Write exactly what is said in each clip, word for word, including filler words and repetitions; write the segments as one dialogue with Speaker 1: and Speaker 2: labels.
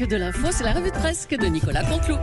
Speaker 1: presque de l'info, c'est la revue de presque de Nicolas Canteloup.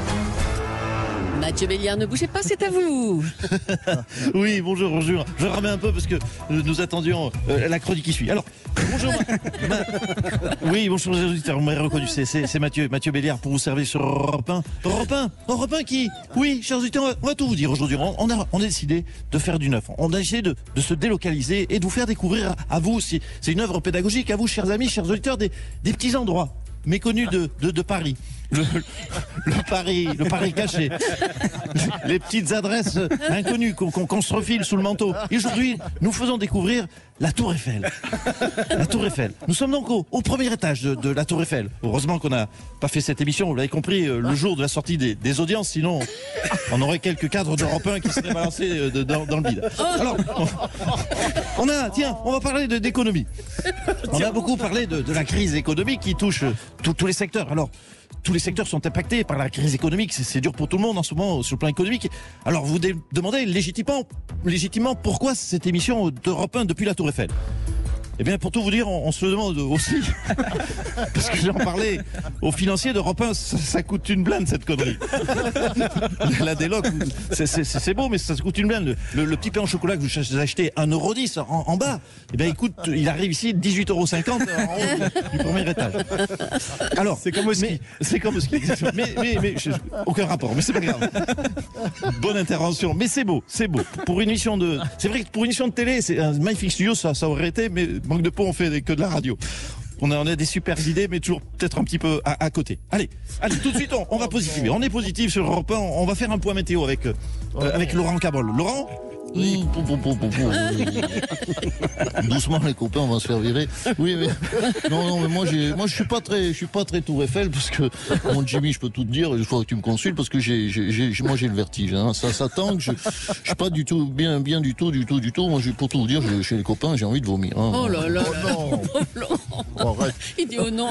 Speaker 1: Mathieu Béliard, ne bougez pas, c'est à vous.
Speaker 2: Oui, bonjour, bonjour. Je ramène un peu parce que nous attendions euh, la chronique qui suit. Alors, bonjour. Ma... Ma... Oui, bonjour les auditeurs, vous m'avez reconnu, c'est, c'est, c'est Mathieu, Mathieu Béliard pour vous servir sur Europe un. Europe un, Europe un qui, oui, chers auditeurs, on va tout vous dire aujourd'hui. On a, on a décidé de faire du neuf. On a décidé de, de se délocaliser et de vous faire découvrir à vous, c'est, c'est une œuvre pédagogique, à vous, chers amis, chers auditeurs, des, des petits endroits méconnus de, de, de Paris. Le, le Paris, le Paris caché, les petites adresses inconnues qu'on, qu'on, qu'on se refile sous le manteau. Et aujourd'hui, nous faisons découvrir la Tour Eiffel. La Tour Eiffel. Nous sommes donc au, au premier étage de, de la Tour Eiffel. Heureusement qu'on n'a pas fait cette émission, vous l'avez compris, le jour de la sortie des, des audiences, sinon on aurait quelques cadres d'Europe un qui seraient balancés de, dans, dans le vide. Alors, on, on a, tiens, on va parler de, d'économie. On a beaucoup parlé de, de la crise économique qui touche tout, tous les secteurs. Alors, tous les secteurs sont impactés par la crise économique. C'est, c'est dur pour tout le monde en ce moment sur le plan économique. Alors vous dé- demandez légitimement, légitimement pourquoi cette émission d'Europe un depuis la Tour Eiffel. Eh bien, pour tout vous dire, on, on se le demande aussi. Parce que j'en parlais aux financiers d'Europe un, ça, ça coûte une blinde, cette connerie. La déloc, c'est, c'est, c'est beau, mais ça coûte une blinde. Le, le, le petit pain au chocolat que vous achetez un euro dix en, en bas, eh bien, il coûte, il arrive ici dix-huit euros cinquante en haut du premier étage. Alors, c'est comme au ski. C'est comme au ski. Mais, mais, mais, je, aucun rapport, mais c'est pas grave. Bonne intervention. Mais c'est beau, c'est beau. Pour une émission de, c'est vrai que pour une émission de télé, c'est un magnifique studio, ça, ça aurait été, mais manque de peau, on fait que de la radio. On a, on a des super idées, mais toujours peut-être un petit peu à, à côté. Allez, allez, tout de suite, on, on va positiver. On est positif sur Europe un. On va faire un point météo avec, euh, avec Laurent Cabol. Laurent ?
Speaker 3: Oui, pou, pou, pou, pou, pou. Doucement les copains, on va se faire virer. Oui, mais non, non, mais moi, j'ai, moi, je suis pas très, je suis pas très Tour Eiffel parce que mon Jimmy, je peux tout te dire. Il faut que tu me consultes parce que j'ai, j'ai, j'ai moi, j'ai le vertige. Hein. Ça, ça tangue. Je, je suis pas du tout bien, bien du tout, du tout, du tout. Moi, je, pour tout vous dire, je, chez les copains, j'ai envie de vomir. Hein.
Speaker 1: Oh là là,
Speaker 3: oh, non.
Speaker 1: Oh, arrête. Il dit oh non.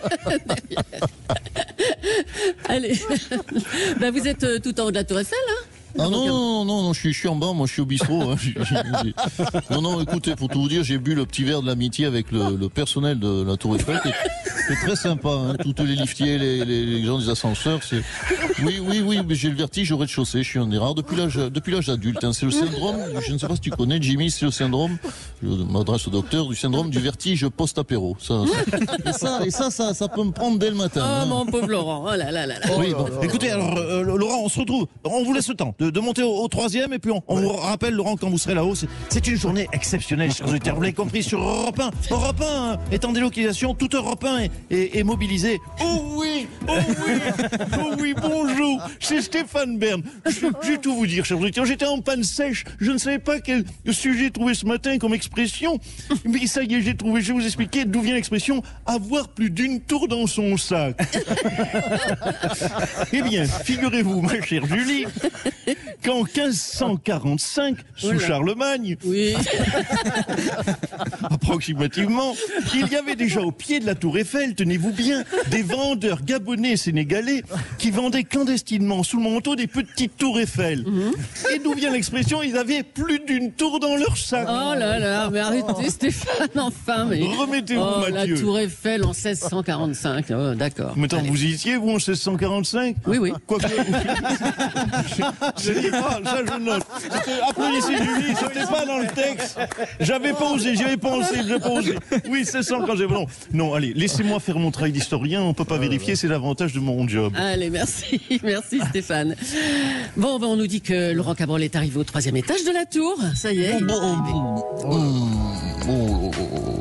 Speaker 1: Allez, ben, vous êtes euh, tout en haut de la Tour Eiffel, hein?
Speaker 3: Ah non, non, non, non, je suis, je suis en bas, moi je suis au bistrot. Hein. J'ai, j'ai... Non, non, écoutez, pour tout vous dire, j'ai bu le petit verre de l'amitié avec le, le personnel de la Tour Eiffel, qui est, qui est très sympa. Hein. Tous les liftiers, les, les, les gens des ascenseurs, c'est... Oui, oui, oui, mais j'ai le vertige au rez-de-chaussée, je suis un des rares depuis l'âge, depuis l'âge adulte. Hein. C'est le syndrome, je ne sais pas si tu connais, Jimmy, c'est le syndrome, je m'adresse au docteur, du syndrome du vertige post-apéro. Ça, ça, et ça, et ça, ça, ça peut me prendre dès le matin.
Speaker 1: Oh
Speaker 3: hein.
Speaker 1: mon pauvre Laurent, oh là là là là.
Speaker 2: Oui, bon, écoutez, alors, euh, Laurent, on se retrouve, on vous laisse le temps de, de monter au, au troisième et puis on, on vous rappelle, Laurent, quand vous serez là-haut, c'est, c'est une journée exceptionnelle, chers auditeurs. Vous l'avez compris, sur Europe un. Europe un est en délocalisation, tout Europe un est, est, est mobilisé. Oh oui, oh oui, oh oui, bonjour, c'est Stéphane Bern. Je, je vais tout vous dire, chers auditeurs, j'étais en panne sèche, je ne savais pas quel sujet trouver ce matin comme expression, mais ça y est, j'ai trouvé, je vais vous expliquer d'où vient l'expression « avoir plus d'une tour dans son sac ». Eh bien, figurez-vous, ma chère Julie, qu'en quinze cent quarante-cinq, sous Oula. Charlemagne,
Speaker 1: oui.
Speaker 2: approximativement, il y avait déjà au pied de la Tour Eiffel, tenez-vous bien, des vendeurs gabonais sénégalais qui vendaient clandestinement sous le manteau des petites tours Eiffel. Mm-hmm. Et d'où vient l'expression, ils avaient plus d'une tour dans leur sac.
Speaker 1: Oh là là, mais arrêtez oh. Stéphane, enfin. Mais...
Speaker 2: Remettez-vous,
Speaker 1: oh,
Speaker 2: Mathieu.
Speaker 1: La Tour Eiffel en seize cent quarante-cinq, oh, d'accord.
Speaker 2: Mais attends, vous y étiez, vous, en seize cent quarante-cinq ?
Speaker 1: Oui, oui.
Speaker 2: Quoi que... je dis pas, ça je note. C'était... Applaudissez Julie, c'était pas dans le texte. J'avais pas osé, j'y avais pensé, j'ai pas osé. Oui, c'est ça quand j'ai... Non, non, allez, laissez-moi faire mon travail d'historien, on peut pas vérifier, c'est l'avantage de mon job.
Speaker 1: Allez, merci, merci Stéphane. Bon, ben, on nous dit que Laurent Cabrol est arrivé au troisième étage de la tour, ça y est.
Speaker 3: Bon, bon, bon, bon,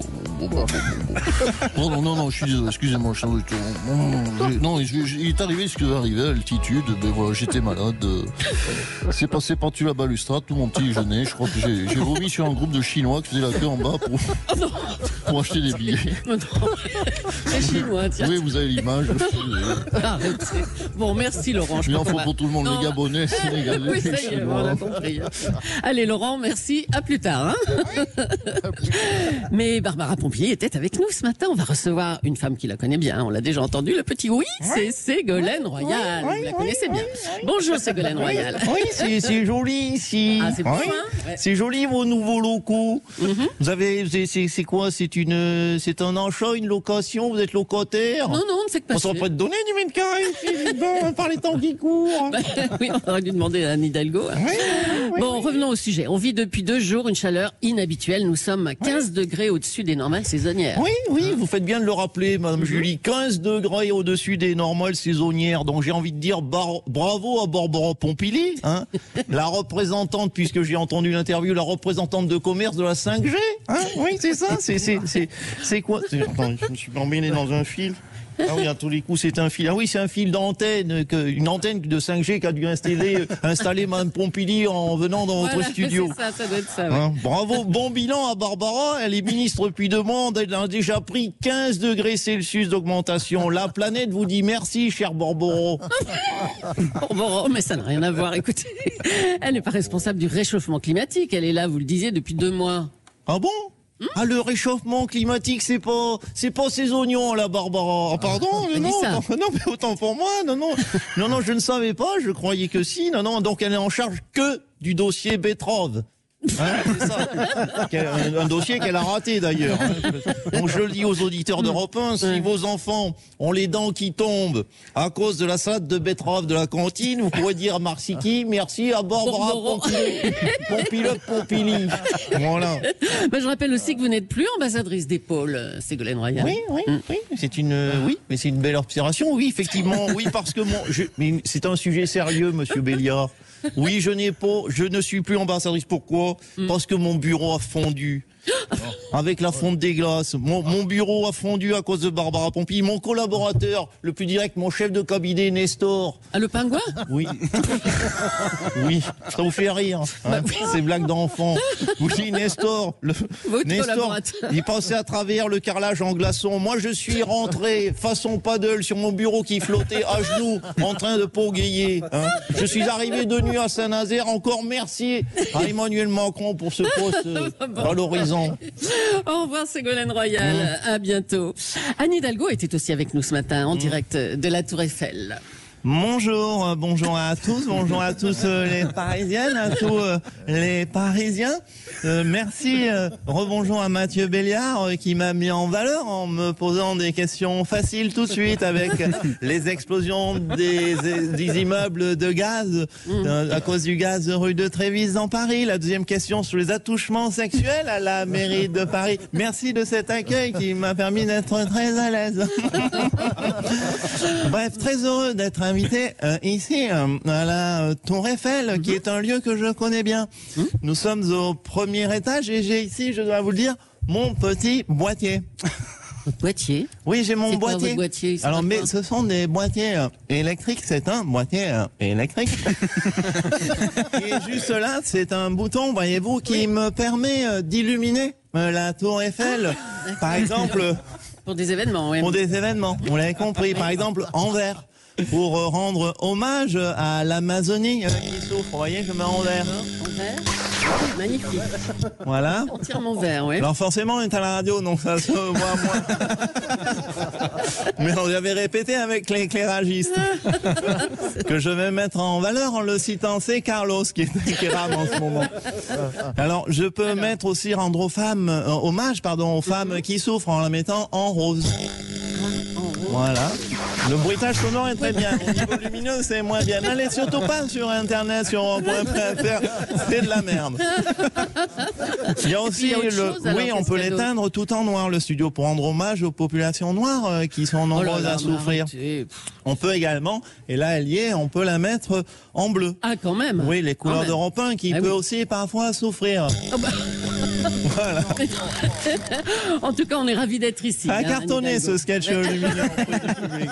Speaker 3: bon, non, non, non, je suis désolé, excusez-moi, je suis... Non, il est arrivé ce qui est arrivé à l'altitude, ben voilà, j'étais malade. C'est passé par-dessus la balustrade, tout mon petit déjeuner, je crois que j'ai, j'ai vomi sur un groupe de Chinois qui faisait la queue en bas pour, pour acheter des billets.
Speaker 1: Les Chinois, tiens.
Speaker 3: Oui, vous avez l'image.
Speaker 1: Arrêtez. Bon, merci Laurent.
Speaker 3: Il en faut pour tout le monde, non. Les Gabonais, Sénégalais.
Speaker 1: Oui, ça y est, on a compris. Allez Laurent, merci, à plus tard. Hein. Mais Barbara Pompili Pompili était avec nous ce matin. On va recevoir une femme qui la connaît bien. On l'a déjà entendu. Le petit oui, c'est Ségolène Royal.
Speaker 4: Oui,
Speaker 1: Vous la
Speaker 4: oui,
Speaker 1: connaissez
Speaker 4: oui,
Speaker 1: bien.
Speaker 4: oui.
Speaker 1: Bonjour Ségolène Royal.
Speaker 4: Oui, c'est c'est joli ici.
Speaker 1: Ah, c'est beau,
Speaker 4: Oui.
Speaker 1: hein ouais.
Speaker 4: C'est joli vos nouveaux locaux.
Speaker 1: Mhm.
Speaker 4: Vous avez, c'est- c'est c'est quoi? C'est une, c'est un achat, une location? Vous êtes locataire?
Speaker 1: Non, non, on ne sait que
Speaker 4: On
Speaker 1: passer.
Speaker 4: s'en peut te donner du mètre carré ici, dis donc, par les temps qui courent.
Speaker 1: Bah, oui, on aurait dû demander à Anne Hidalgo.
Speaker 4: Oui, oui,
Speaker 1: Bon, revenons au sujet. On vit depuis deux jours une chaleur inhabituelle. Nous sommes à quinze degrés au-dessus des normales saisonnières.
Speaker 4: Oui, oui, vous faites bien de le rappeler, Madame Julie. quinze degrés au-dessus des normales saisonnières. Donc j'ai envie de dire bar- bravo à Barbara Pompili, hein, la représentante, puisque j'ai entendu l'interview, la représentante de commerce de la cinq G. Hein, oui, c'est ça. C'est c'est c'est c'est quoi? C'est- Attends, je me suis emmêlé dans un fil. Ah oui, à tous les coups, c'est un fil. Ah oui, c'est un fil d'antenne, que- une antenne de cinq G qu'a dû installer, installer Mme Pompili en venant dans
Speaker 1: Voilà,
Speaker 4: votre studio.
Speaker 1: c'est ça, ça doit être ça. ouais.
Speaker 4: Hein, bravo, bon bilan à Barbara. Elle est ministre depuis deux mois. Elle a déjà pris quinze degrés Celsius d'augmentation. La planète vous dit merci, cher Barbaro.
Speaker 1: Bon, bon, mais ça n'a rien à voir. Écoutez, elle n'est pas responsable du réchauffement climatique. Elle est là, vous le disiez, depuis deux mois.
Speaker 4: Ah bon? Ah, le réchauffement climatique, c'est pas, c'est pas ces oignons, là, Barbara. Ah, pardon,
Speaker 1: J'ai
Speaker 4: non,
Speaker 1: dit ça.
Speaker 4: autant- non, mais autant pour moi, non, non, non, non, je ne savais pas, je croyais que si, non, non, donc elle est en charge que du dossier Betrove. Hein, c'est ça. Qu'elle- Un, un dossier qu'elle a raté d'ailleurs. hein. Donc je le dis aux auditeurs d'Europe un, si vos enfants ont les dents qui tombent à cause de la salade de betterave de la cantine, vous pourrez dire merci qui? Merci à Barbara
Speaker 1: Barbara.
Speaker 4: Pompili. Pompilote Pompili. Voilà.
Speaker 1: Ben, je rappelle aussi que vous n'êtes plus ambassadrice des pôles, euh, Ségolène Royal.
Speaker 4: Oui, oui, oui, c'est une, euh, oui, mais c'est une belle observation, oui, effectivement, oui, parce que mon, je, mais c'est un sujet sérieux, Monsieur Béliard. Oui, je n'ai pas, je ne suis plus ambassadrice. Pourquoi? Parce que mon bureau a fondu. Avec la fonte des glaces. Mon, mon bureau a fondu à cause de Barbara Pompili. Mon collaborateur, le plus direct, mon chef de cabinet, Nestor.
Speaker 1: Ah, le pingouin?
Speaker 4: Oui. Oui, ça vous fait rire. Hein, ces blagues d'enfants. Oui, Nestor. Le,
Speaker 1: Votre
Speaker 4: Nestor,
Speaker 1: collaborateur.
Speaker 4: il passait à travers le carrelage en glaçon. Moi, je suis rentré façon paddle sur mon bureau qui flottait à genoux en train de pogayer. Hein. Je suis arrivé de nuit à Saint-Nazaire. Encore merci à Emmanuel Macron pour ce poste euh, valorisant.
Speaker 1: Au revoir Ségolène Royal, à bientôt. Anne Hidalgo était aussi avec nous ce matin en direct de la Tour Eiffel.
Speaker 4: Bonjour, euh, bonjour à tous, bonjour à tous euh, les Parisiennes, à tous euh, les Parisiens. Euh, merci, euh, rebonjour à Mathieu Béliard euh, qui m'a mis en valeur en me posant des questions faciles tout de suite avec les explosions des, des immeubles de gaz euh, à cause du gaz rue de Trévise dans Paris. La deuxième question sur les attouchements sexuels à la mairie de Paris. Merci de cet accueil qui m'a permis d'être très à l'aise. Bref, très heureux d'être invité euh, ici euh, à la euh, Tour Eiffel, qui est un lieu que je connais bien. Nous sommes au premier étage et j'ai ici, je dois vous le dire, mon petit boîtier.
Speaker 1: Votre boîtier.
Speaker 4: Oui, j'ai mon
Speaker 1: C'est quoi,
Speaker 4: boîtier.
Speaker 1: votre boîtier Il
Speaker 4: Alors,
Speaker 1: s'appelle
Speaker 4: mais
Speaker 1: quoi
Speaker 4: ce sont des boîtiers euh, électriques. C'est un boîtier euh, électrique. Et juste là, c'est un bouton, voyez-vous, qui me permet euh, d'illuminer euh, la Tour Eiffel. Par exemple,
Speaker 1: Pour des événements, oui.
Speaker 4: pour des événements. Vous l'avez compris. Par exemple, en vert. Pour euh, rendre hommage à l'Amazonie euh, qui souffre. Vous voyez, je mets en vert.
Speaker 1: En vert. Magnifique.
Speaker 4: Voilà.
Speaker 1: Entièrement vert, oui.
Speaker 4: Alors forcément, on est à la radio, donc ça se voit moins. Mais on avait répété avec l'éclairagiste que je vais mettre en valeur en le citant. C'est Carlos qui est qui rame en ce moment. Alors, je peux mettre aussi rendre aux femmes, euh, hommage, pardon, aux femmes qui souffrent en la mettant en rose. Voilà. Le bruitage sonore est très bien. Au niveau lumineux, c'est moins bien. N'allez surtout pas sur Internet, sur un point fr. C'est de la merde. Il y a aussi
Speaker 1: il y a autre
Speaker 4: le.
Speaker 1: chose, alors,
Speaker 4: Oui, on
Speaker 1: qu'est-ce
Speaker 4: peut
Speaker 1: qu'il y a d'autre
Speaker 4: l'éteindre tout en noir, le studio, pour rendre hommage aux populations noires euh, qui sont
Speaker 1: Oh là
Speaker 4: nombreuses
Speaker 1: là,
Speaker 4: à
Speaker 1: mais
Speaker 4: souffrir.
Speaker 1: arrêtez.
Speaker 4: On peut également, et là elle y est, on peut la mettre en bleu.
Speaker 1: Ah, quand même.
Speaker 4: Oui, les couleurs
Speaker 1: Quand même.
Speaker 4: d'Europe un qui
Speaker 1: Ah
Speaker 4: peut
Speaker 1: oui.
Speaker 4: aussi parfois souffrir.
Speaker 1: Ah bah.
Speaker 4: Voilà.
Speaker 1: En tout cas, on est ravis d'être ici.
Speaker 4: A
Speaker 1: hein,
Speaker 4: cartonné
Speaker 1: Anne Hidalgo.
Speaker 4: ce sketch
Speaker 1: Ouais.
Speaker 4: lumineux auprès du public.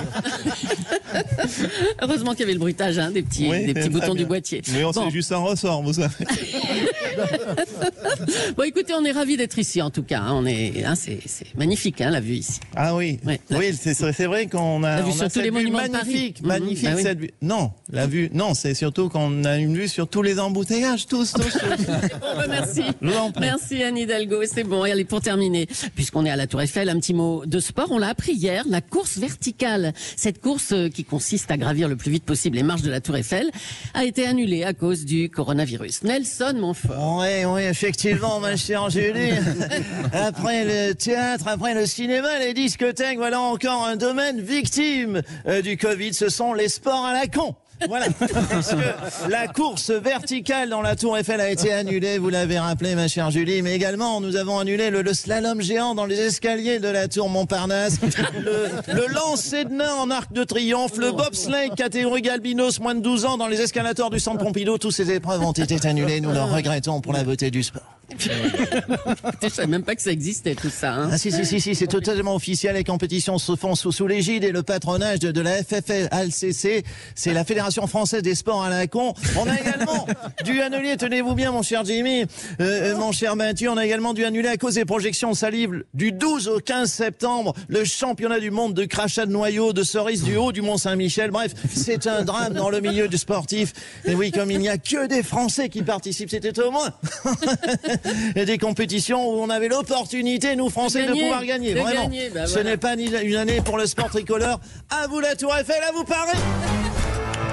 Speaker 1: Heureusement qu'il y avait le bruitage, hein, des petits,
Speaker 4: Oui,
Speaker 1: des
Speaker 4: c'est
Speaker 1: petits
Speaker 4: très
Speaker 1: boutons
Speaker 4: bien.
Speaker 1: du boîtier.
Speaker 4: Mais on
Speaker 1: Bon.
Speaker 4: c'est juste un ressort, vous savez.
Speaker 1: Bon, écoutez, on est ravis d'être ici, en tout cas. Hein. On est, hein, c'est, c'est magnifique, hein, la vue ici.
Speaker 4: Ah oui,
Speaker 1: Ouais, la-
Speaker 4: oui, c'est c'est vrai qu'on a,
Speaker 1: La vue
Speaker 4: on
Speaker 1: sur
Speaker 4: a
Speaker 1: tous les
Speaker 4: cette vue
Speaker 1: monuments de Paris.
Speaker 4: magnifique,
Speaker 1: Mhm,
Speaker 4: magnifique
Speaker 1: bah oui.
Speaker 4: cette vue. Non, la vue, non, c'est surtout qu'on a une vue sur tous les embouteillages, tous, tous, tous.
Speaker 1: Bon, bah, merci.
Speaker 4: Je vous en prie.
Speaker 1: Merci Anne Hidalgo. C'est bon. Et allez, pour terminer, puisqu'on est à la Tour Eiffel, un petit mot de sport. On l'a appris hier, la course verticale. Cette course euh, qui consiste à gravir le plus vite possible les marches de la Tour Eiffel a été annulée à cause du coronavirus. Nelson Montfort.
Speaker 2: Oui, oui, effectivement, ma chère Julie. Après le théâtre, après le cinéma, les discothèques, voilà encore un domaine victime euh, du Covid. Ce sont les sports à la con. Voilà, puisque la course verticale dans la Tour Eiffel a été annulée, vous l'avez rappelé ma chère Julie, mais également nous avons annulé le, le slalom géant dans les escaliers de la Tour Montparnasse, le, le lancer de nain en arc de triomphe, le bobsleigh catégorie albinos moins de douze ans dans les escalators du Centre Pompidou. Toutes ces épreuves ont été annulées, nous le regrettons pour la beauté du sport.
Speaker 1: Écoutez, je savais même pas que ça existait tout ça. Hein.
Speaker 2: Ah si si si si, c'est totalement officiel. Les compétitions se font sous, sous l'égide et le patronage de, de la F F L C C, c'est la Fédération française des sports à la con. On a également dû annuler, tenez-vous bien mon cher Jimmy, euh, mon cher Mathieu, on a également dû annuler à cause des projections salives du douze au quinze septembre le championnat du monde de crachat de noyaux de cerises du haut du Mont Saint-Michel. Bref, c'est un drame dans le milieu du sportif. Et oui, comme il n'y a que des Français qui participent, c'était au moins et des compétitions où on avait l'opportunité, nous Français, de,
Speaker 1: gagner,
Speaker 2: pouvoir gagner.
Speaker 1: de
Speaker 2: Vraiment,
Speaker 1: gagner, bah
Speaker 2: ce
Speaker 1: voilà.
Speaker 2: n'est pas ni une année pour le sport tricolore. À vous la Tour Eiffel, à vous Paris.